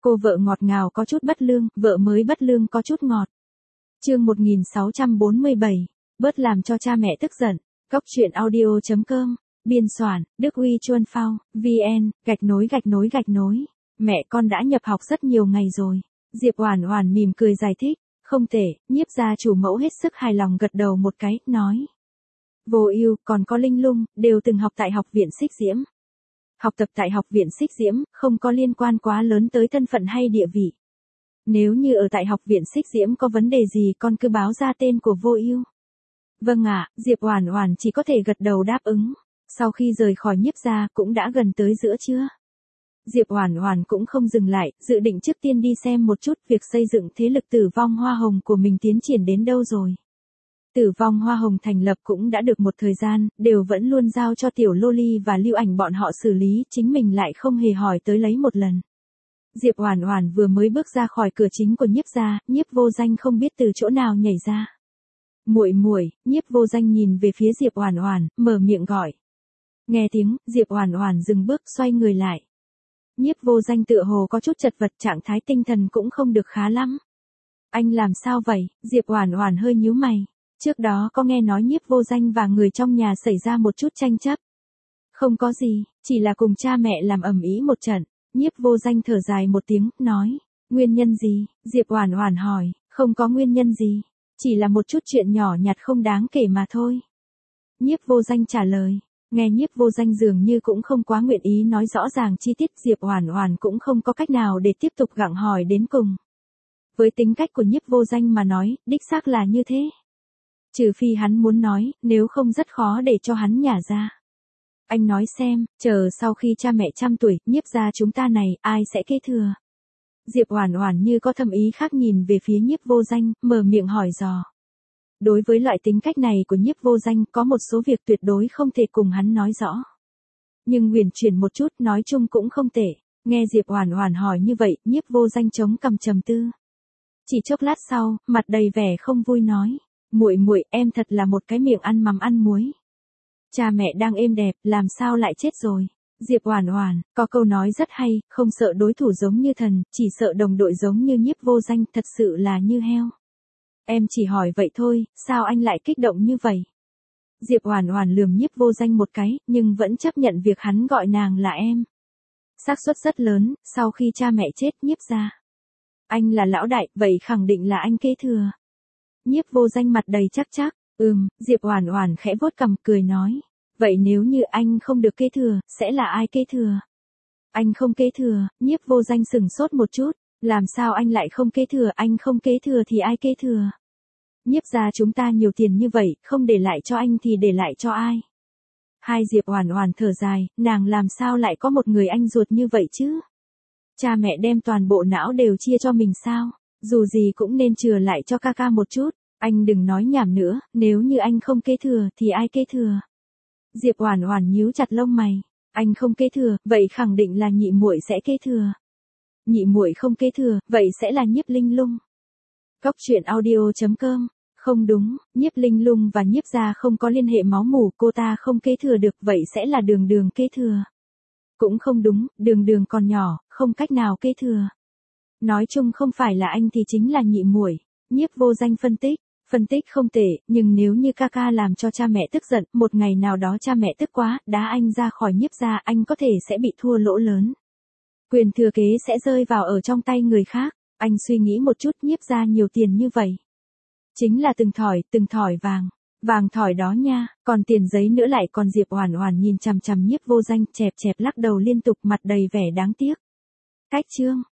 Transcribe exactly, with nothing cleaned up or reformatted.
Cô vợ ngọt ngào có chút bất lương, vợ mới bất lương có chút ngọt. Chương một nghìn sáu trăm bốn mươi bảy, bớt làm cho cha mẹ tức giận. Cóc truyện audio chấm com, biên soạn, Đức Huy Chuân Phao, vê en, gạch nối gạch nối gạch nối. Mẹ con đã nhập học rất nhiều ngày rồi. Diệp Oản Oản mỉm cười giải thích, không tệ, Nhiếp gia chủ mẫu hết sức hài lòng gật đầu một cái, nói. Vô Ưu, còn có Linh Lung, đều từng học tại học viện Xích Diễm. Học tập tại học viện Xích Diễm, không có liên quan quá lớn tới thân phận hay địa vị. Nếu như ở tại học viện Xích Diễm có vấn đề gì con cứ báo ra tên của Vô Ưu. Vâng ạ, Diệp Oản Oản chỉ có thể gật đầu đáp ứng. Sau khi rời khỏi Nhiếp gia cũng đã gần tới giữa trưa. Diệp Oản Oản cũng không dừng lại, dự định trước tiên đi xem một chút việc xây dựng thế lực Tử Vong Hoa Hồng của mình tiến triển đến đâu rồi. Tử Vong Hoa Hồng thành lập cũng đã được một thời gian, đều vẫn luôn giao cho Tiểu Loli và Lưu Ảnh bọn họ xử lý, chính mình lại không hề hỏi tới lấy một lần. Diệp Oản Oản vừa mới bước ra khỏi cửa chính của Nhiếp gia, Nhiếp Vô Danh không biết từ chỗ nào nhảy ra. "Muội muội." Nhiếp Vô Danh nhìn về phía Diệp Oản Oản, mở miệng gọi. Nghe tiếng, Diệp Oản Oản dừng bước, xoay người lại. Nhiếp Vô Danh tựa hồ có chút chật vật, trạng thái tinh thần cũng không được khá lắm. "Anh làm sao vậy?" Diệp Oản Oản hơi nhíu mày. Trước đó có nghe nói Nhiếp Vô Danh và người trong nhà xảy ra một chút tranh chấp. Không có gì, chỉ là cùng cha mẹ làm ầm ĩ một trận. Nhiếp Vô Danh thở dài một tiếng, nói. Nguyên nhân gì? Diệp Oản Oản hỏi. Không có nguyên nhân gì. Chỉ là một chút chuyện nhỏ nhặt không đáng kể mà thôi. Nhiếp Vô Danh trả lời. Nghe Nhiếp Vô Danh dường như cũng không quá nguyện ý nói rõ ràng chi tiết, Diệp Oản Oản cũng không có cách nào để tiếp tục gặng hỏi đến cùng. Với tính cách của Nhiếp Vô Danh mà nói, đích xác là như thế. Trừ phi hắn muốn nói, nếu không rất khó để cho hắn nhả ra. Anh nói xem, chờ sau khi cha mẹ trăm tuổi, Nhiếp gia chúng ta này, ai sẽ kế thừa? Diệp Oản Oản như có thâm ý khác nhìn về phía Nhiếp Vô Danh, mở miệng hỏi dò. Đối với loại tính cách này của Nhiếp Vô Danh, có một số việc tuyệt đối không thể cùng hắn nói rõ. Nhưng huyền chuyển một chút, nói chung cũng không tệ. Nghe Diệp Oản Oản hỏi như vậy, Nhiếp Vô Danh chống cằm trầm tư. Chỉ chốc lát sau, mặt đầy vẻ không vui nói. Muội muội, em thật là một cái miệng ăn mắm ăn muối. Cha mẹ đang êm đẹp, làm sao lại chết rồi? Diệp Oản Oản, có câu nói rất hay, không sợ đối thủ giống như thần, chỉ sợ đồng đội giống như Nhiếp Vô Danh, thật sự là như heo. Em chỉ hỏi vậy thôi, sao anh lại kích động như vậy? Diệp Oản Oản lườm Nhiếp Vô Danh một cái, nhưng vẫn chấp nhận việc hắn gọi nàng là em. Xác suất rất lớn, sau khi cha mẹ chết, Nhiếp gia. Anh là lão đại, vậy khẳng định là anh kế thừa. Nhiếp Vô Danh mặt đầy chắc chắc, ừm, Diệp Oản Oản khẽ vuốt cằm cười nói, vậy nếu như anh không được kế thừa, sẽ là ai kế thừa? Anh không kế thừa, Nhiếp Vô Danh sững sốt một chút, làm sao anh lại không kế thừa, anh không kế thừa thì ai kế thừa? Nhiếp gia chúng ta nhiều tiền như vậy, không để lại cho anh thì để lại cho ai? Hai Diệp Oản Oản thở dài, nàng làm sao lại có một người anh ruột như vậy chứ? Cha mẹ đem toàn bộ não đều chia cho mình sao? Dù gì cũng nên chừa lại cho ca ca một chút, anh đừng nói nhảm nữa, nếu như anh không kế thừa thì ai kế thừa? Diệp Oản Oản nhíu chặt lông mày, anh không kế thừa, vậy khẳng định là nhị muội sẽ kế thừa. Nhị muội không kế thừa, vậy sẽ là Nhiếp Linh Lung. Cóc truyện audio chấm com, không đúng, Nhiếp Linh Lung và Nhiếp gia không có liên hệ máu mủ, cô ta không kế thừa được, vậy sẽ là Đường Đường kế thừa. Cũng không đúng, Đường Đường còn nhỏ, không cách nào kế thừa. Nói chung không phải là anh thì chính là nhị muội. Nhiếp Vô Danh phân tích, phân tích không tệ, nhưng nếu như ca ca làm cho cha mẹ tức giận, một ngày nào đó cha mẹ tức quá, đá anh ra khỏi Nhiếp gia, anh có thể sẽ bị thua lỗ lớn. Quyền thừa kế sẽ rơi vào ở trong tay người khác. Anh suy nghĩ một chút, Nhiếp gia nhiều tiền như vậy. Chính là từng thỏi, từng thỏi vàng. Vàng thỏi đó nha, còn tiền giấy nữa lại còn. Diệp Oản Oản nhìn chằm chằm Nhiếp Vô Danh, chẹp chẹp lắc đầu liên tục, mặt đầy vẻ đáng tiếc. Cách chương